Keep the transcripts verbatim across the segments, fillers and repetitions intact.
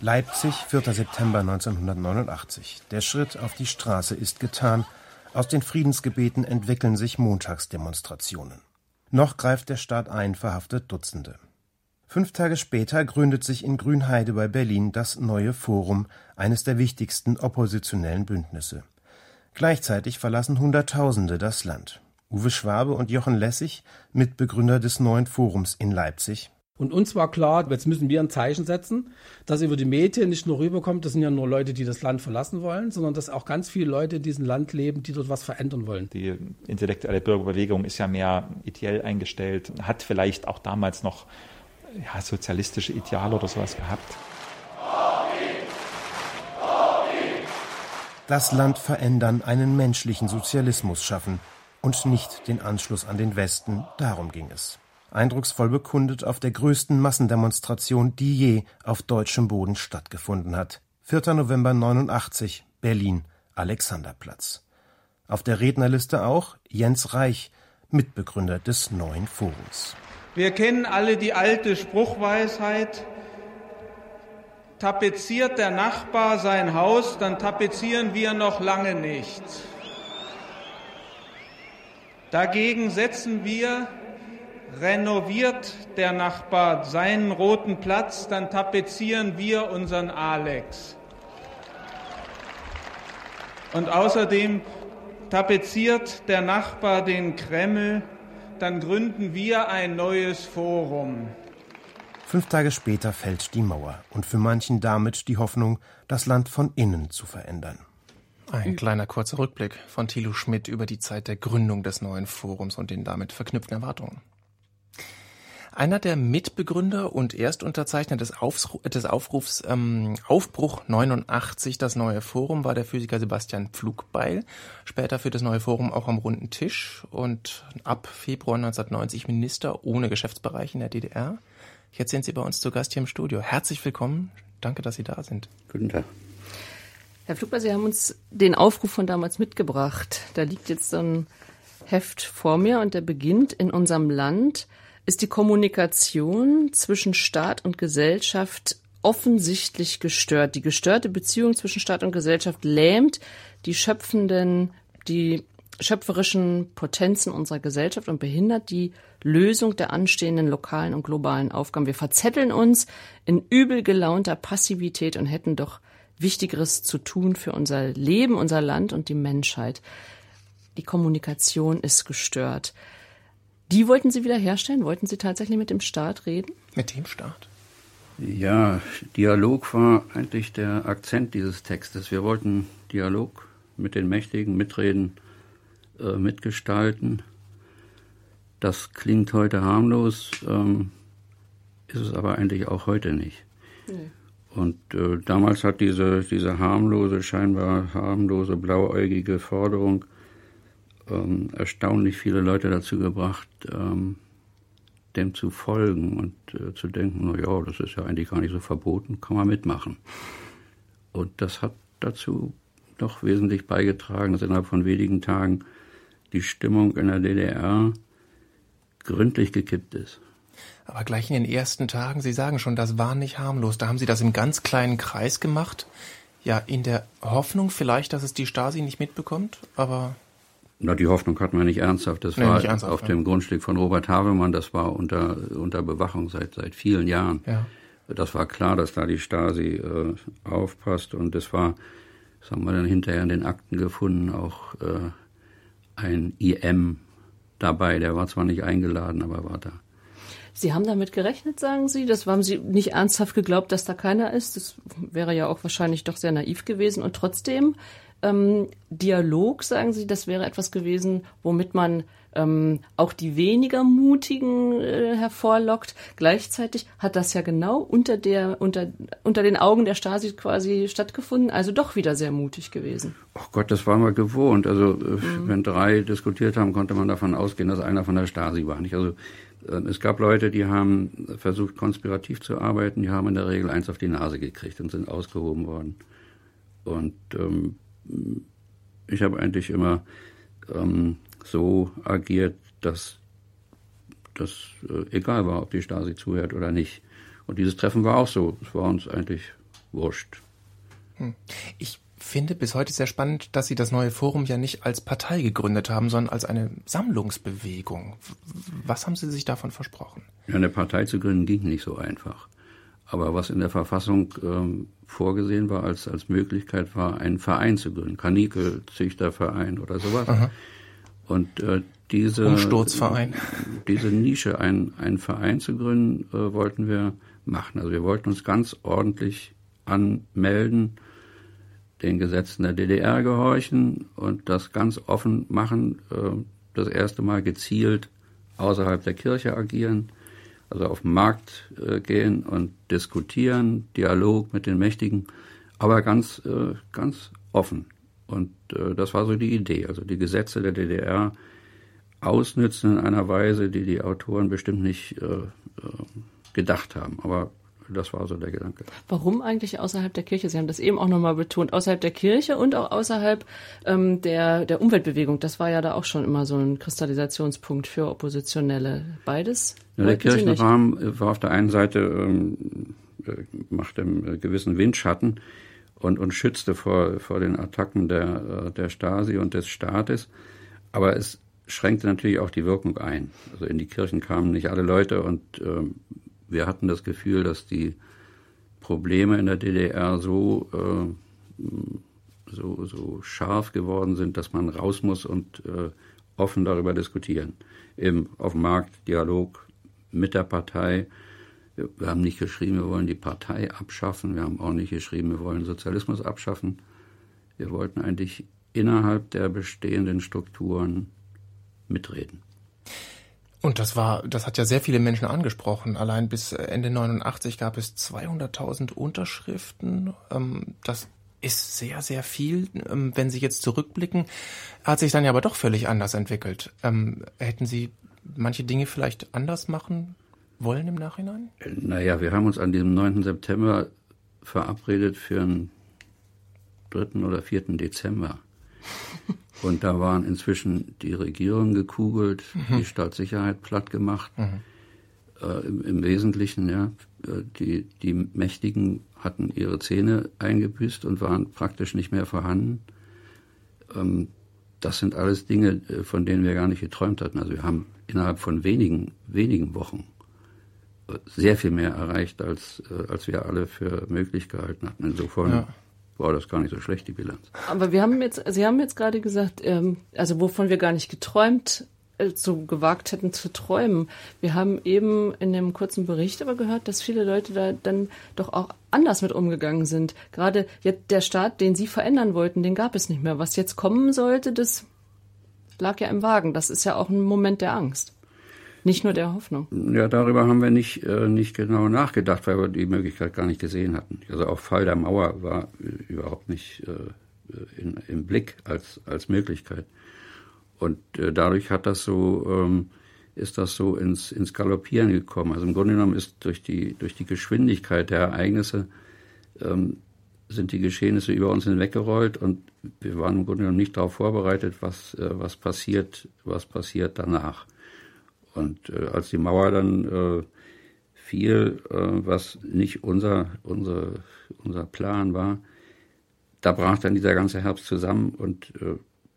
Leipzig, vierter September neunzehnhundertneunundachtzig. Der Schritt auf die Straße ist getan. Aus den Friedensgebeten entwickeln sich Montagsdemonstrationen. Noch greift der Staat ein, verhaftet Dutzende. Fünf Tage später gründet sich in Grünheide bei Berlin das Neue Forum, eines der wichtigsten oppositionellen Bündnisse. Gleichzeitig verlassen Hunderttausende das Land. Uwe Schwabe und Jochen Lessig, Mitbegründer des Neuen Forums in Leipzig. Und uns war klar, jetzt müssen wir ein Zeichen setzen, dass über die Medien nicht nur rüberkommt, das sind ja nur Leute, die das Land verlassen wollen, sondern dass auch ganz viele Leute in diesem Land leben, die dort was verändern wollen. Die intellektuelle Bürgerbewegung ist ja mehr ideell eingestellt, hat vielleicht auch damals noch ja, sozialistische Ideale oder sowas gehabt. Das Land verändern, einen menschlichen Sozialismus schaffen und nicht den Anschluss an den Westen, darum ging es. Eindrucksvoll bekundet auf der größten Massendemonstration, die je auf deutschem Boden stattgefunden hat. vierter November neunundachtzig, Berlin, Alexanderplatz. Auf der Rednerliste auch Jens Reich, Mitbegründer des Neuen Forums. Wir kennen alle die alte Spruchweisheit: Tapeziert der Nachbar sein Haus, dann tapezieren wir noch lange nicht. Dagegen setzen wir: Renoviert der Nachbar seinen roten Platz, dann tapezieren wir unseren Alex. Und außerdem tapeziert der Nachbar den Kreml, dann gründen wir ein neues Forum. Fünf Tage später fällt die Mauer und für manchen damit die Hoffnung, das Land von innen zu verändern. Ein kleiner kurzer Rückblick von Thilo Schmidt über die Zeit der Gründung des Neuen Forums und den damit verknüpften Erwartungen. Einer der Mitbegründer und Erstunterzeichner des, Aufru- des Aufrufs ähm, Aufbruch neunundachtzig, das Neue Forum, war der Physiker Sebastian Pflugbeil. Später für das Neue Forum auch am runden Tisch und ab Februar neunzehnhundertneunzig Minister ohne Geschäftsbereich in der D D R. Jetzt sind Sie bei uns zu Gast hier im Studio. Herzlich willkommen. Danke, dass Sie da sind. Guten Tag. Herr Pflugbeil, Sie haben uns den Aufruf von damals mitgebracht. Da liegt jetzt so ein Heft vor mir und der beginnt: In unserem Land ist die Kommunikation zwischen Staat und Gesellschaft offensichtlich gestört. Die gestörte Beziehung zwischen Staat und Gesellschaft lähmt die schöpfenden, die schöpferischen Potenzen unserer Gesellschaft und behindert die Lösung der anstehenden lokalen und globalen Aufgaben. Wir verzetteln uns in übel gelaunter Passivität und hätten doch Wichtigeres zu tun für unser Leben, unser Land und die Menschheit. Die Kommunikation ist gestört. Die wollten Sie wiederherstellen? Wollten Sie tatsächlich mit dem Staat reden? Mit dem Staat? Ja, Dialog war eigentlich der Akzent dieses Textes. Wir wollten Dialog mit den Mächtigen, mitreden, äh, mitgestalten. Das klingt heute harmlos, ähm, ist es aber eigentlich auch heute nicht. Nee. Und äh, damals hat diese, diese harmlose, scheinbar harmlose, blauäugige Forderung Ähm, erstaunlich viele Leute dazu gebracht, ähm, dem zu folgen und äh, zu denken, na ja, das ist ja eigentlich gar nicht so verboten, kann man mitmachen. Und das hat dazu doch wesentlich beigetragen, dass innerhalb von wenigen Tagen die Stimmung in der D D R gründlich gekippt ist. Aber gleich in den ersten Tagen, Sie sagen schon, das war nicht harmlos. Da haben Sie das im ganz kleinen Kreis gemacht. Ja, in der Hoffnung vielleicht, dass es die Stasi nicht mitbekommt, aber... Na, die Hoffnung hatten wir nicht ernsthaft. Das nee, war ernsthaft, auf ja. dem Grundstück von Robert Havemann. Das war unter, unter Bewachung seit, seit vielen Jahren. Ja. Das war klar, dass da die Stasi äh, aufpasst. Und es war, das haben wir dann hinterher in den Akten gefunden, auch äh, ein I M dabei. Der war zwar nicht eingeladen, aber war da. Sie haben damit gerechnet, sagen Sie? Das haben Sie nicht ernsthaft geglaubt, dass da keiner ist? Das wäre ja auch wahrscheinlich doch sehr naiv gewesen. Und trotzdem... Ähm, Dialog, sagen Sie, das wäre etwas gewesen, womit man ähm, auch die weniger Mutigen äh, hervorlockt. Gleichzeitig hat das ja genau unter der unter unter den Augen der Stasi quasi stattgefunden, also doch wieder sehr mutig gewesen. Ach Gott, das waren wir gewohnt. Also äh, mhm. wenn drei diskutiert haben, konnte man davon ausgehen, dass einer von der Stasi war. Nicht? Also äh, es gab Leute, die haben versucht, konspirativ zu arbeiten, die haben in der Regel eins auf die Nase gekriegt und sind ausgehoben worden. Und ähm, ich habe eigentlich immer ähm, so agiert, dass das äh, egal war, ob die Stasi zuhört oder nicht. Und dieses Treffen war auch so. Es war uns eigentlich wurscht. Hm. Ich finde bis heute sehr spannend, dass Sie das neue Forum ja nicht als Partei gegründet haben, sondern als eine Sammlungsbewegung. Was haben Sie sich davon versprochen? Ja, eine Partei zu gründen ging nicht so einfach. Aber was in der Verfassung ähm, vorgesehen war als, als Möglichkeit, war einen Verein zu gründen. Kaninckelzüchterverein oder sowas. Aha. Und äh, diese, Umsturzverein. diese Nische, einen, einen Verein zu gründen, äh, wollten wir machen. Also wir wollten uns ganz ordentlich anmelden, den Gesetzen der D D R gehorchen und das ganz offen machen, äh, das erste Mal gezielt außerhalb der Kirche agieren, also auf den Markt äh, gehen und diskutieren, Dialog mit den Mächtigen, aber ganz, äh, ganz offen. Und äh, das war so die Idee, also die Gesetze der D D R ausnützen in einer Weise, die die Autoren bestimmt nicht äh, äh, gedacht haben, aber das war so der Gedanke. Warum eigentlich außerhalb der Kirche? Sie haben das eben auch nochmal betont, außerhalb der Kirche und auch außerhalb ähm, der, der Umweltbewegung. Das war ja da auch schon immer so ein Kristallisationspunkt für Oppositionelle. Beides? Ja, der Kirchenrahmen war auf der einen Seite, ähm, machte einen gewissen Windschatten und, und schützte vor, vor den Attacken der, der Stasi und des Staates. Aber es schränkte natürlich auch die Wirkung ein. Also in die Kirchen kamen nicht alle Leute und ähm, wir hatten das Gefühl, dass die Probleme in der D D R so, äh, so, so scharf geworden sind, dass man raus muss und äh, offen darüber diskutieren. Eben auf dem Markt, Dialog mit der Partei. Wir, wir haben nicht geschrieben, wir wollen die Partei abschaffen. Wir haben auch nicht geschrieben, wir wollen Sozialismus abschaffen. Wir wollten eigentlich innerhalb der bestehenden Strukturen mitreden. Und das war, das hat ja sehr viele Menschen angesprochen. Allein bis Ende neunundachtzig gab es zweihunderttausend Unterschriften. Das ist sehr, sehr viel. Wenn Sie jetzt zurückblicken, hat sich dann ja aber doch völlig anders entwickelt. Hätten Sie manche Dinge vielleicht anders machen wollen im Nachhinein? Naja, wir haben uns an diesem neunten September verabredet für den dritten oder vierten Dezember. Und da waren inzwischen die Regierungen gekugelt, mhm. die Staatssicherheit platt gemacht. Mhm. Äh, im, Im Wesentlichen, ja, die, die Mächtigen hatten ihre Zähne eingebüßt und waren praktisch nicht mehr vorhanden. Ähm, das sind alles Dinge, von denen wir gar nicht geträumt hatten. Also wir haben innerhalb von wenigen, wenigen Wochen sehr viel mehr erreicht, als, als wir alle für möglich gehalten hatten. Insofern ja. war das gar nicht so schlecht, die Bilanz. Aber wir haben jetzt, Sie haben jetzt gerade gesagt, ähm, also wovon wir gar nicht geträumt, äh, so gewagt hätten zu träumen. Wir haben eben in dem kurzen Bericht aber gehört, dass viele Leute da dann doch auch anders mit umgegangen sind. Gerade jetzt der Staat, den Sie verändern wollten, den gab es nicht mehr. Was jetzt kommen sollte, das lag ja im Wagen. Das ist ja auch ein Moment der Angst. Nicht nur der Hoffnung. Ja, darüber haben wir nicht, äh, nicht genau nachgedacht, weil wir die Möglichkeit gar nicht gesehen hatten. Also auch Fall der Mauer war äh, überhaupt nicht äh, in, im Blick als, als Möglichkeit. Und äh, dadurch hat das so, ähm, ist das so ins, ins Galoppieren gekommen. Also im Grunde genommen ist durch die, durch die Geschwindigkeit der Ereignisse ähm, sind die Geschehnisse über uns hinweggerollt und wir waren im Grunde genommen nicht darauf vorbereitet, was, äh, was passiert, was passiert danach. Und äh, als die Mauer dann äh, fiel, äh, was nicht unser, unser, unser Plan war, da brach dann dieser ganze Herbst zusammen und äh,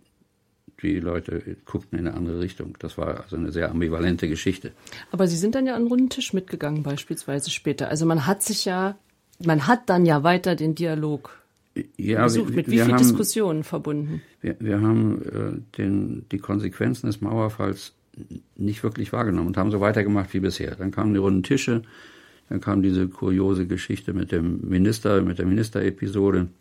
die Leute guckten in eine andere Richtung. Das war also eine sehr ambivalente Geschichte. Aber Sie sind dann ja an einen runden Tisch beispielsweise später. Also man hat sich ja, man hat dann ja weiter den Dialog ja, besucht. Mit wie vielen Diskussionen verbunden? Wir, wir haben äh, den, die Konsequenzen des Mauerfalls nicht wirklich wahrgenommen und haben so weitergemacht wie bisher. Dann kamen die runden Tische, dann kam diese kuriose Geschichte mit dem Minister, mit der Ministerepisode.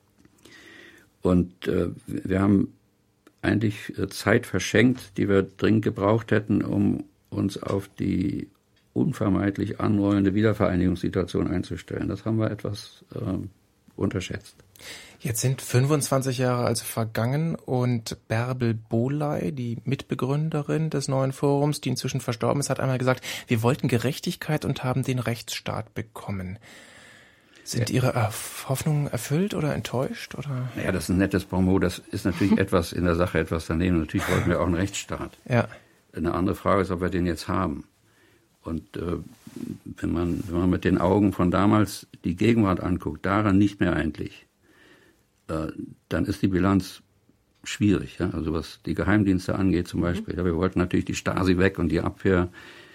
Und äh, wir haben eigentlich Zeit verschenkt, die wir dringend gebraucht hätten, um uns auf die unvermeidlich anrollende Wiedervereinigungssituation einzustellen. Das haben wir etwas äh, unterschätzt. Jetzt sind fünfundzwanzig Jahre also vergangen und Bärbel Bohley, die Mitbegründerin des neuen Forums, die inzwischen verstorben ist, hat einmal gesagt, wir wollten Gerechtigkeit und haben den Rechtsstaat bekommen. Sind ja. Ihre Hoffnungen erfüllt oder enttäuscht? Oder? Naja, das ist ein nettes Bonmot. Das ist natürlich etwas in der Sache etwas daneben. Natürlich wollten wir auch einen Rechtsstaat. Ja. Eine andere Frage ist, ob wir den jetzt haben. Und äh, wenn man, wenn man mit den Augen von damals die Gegenwart anguckt, daran nicht mehr eigentlich, äh, dann ist die Bilanz schwierig. Ja? Also was die Geheimdienste angeht zum Beispiel. Mhm. Ja, wir wollten natürlich die Stasi weg und die Abwehrgeräte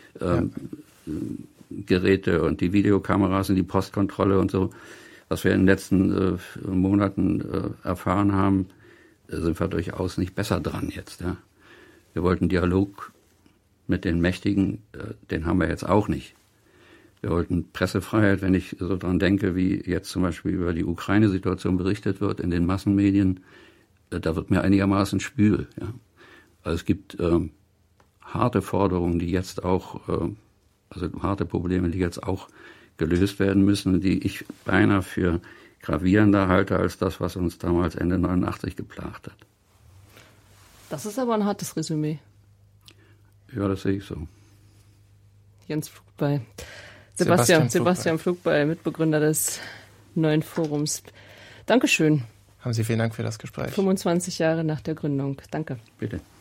äh, ja. und die Videokameras und die Postkontrolle und so. Was wir in den letzten äh, Monaten äh, erfahren haben, äh, sind wir durchaus nicht besser dran jetzt. Ja? Wir wollten Dialog mit den Mächtigen, äh, den haben wir jetzt auch nicht. Wir wollten Pressefreiheit, wenn ich so dran denke, wie jetzt zum Beispiel über die Ukraine-Situation berichtet wird in den Massenmedien, äh, da wird mir einigermaßen schwül. Ja? Also es gibt ähm, harte Forderungen, die jetzt auch, äh, also harte Probleme, die jetzt auch gelöst werden müssen, die ich beinahe für gravierender halte als das, was uns damals Ende neunundachtzig geplagt hat. Das ist aber ein hartes Resümee. Ja, das sehe ich so. Jens Pflugbeil. Sebastian, Sebastian Pflugbeil, Mitbegründer des neuen Forums. Dankeschön. Haben Sie vielen Dank für das Gespräch. fünfundzwanzig Jahre nach der Gründung. Danke. Bitte.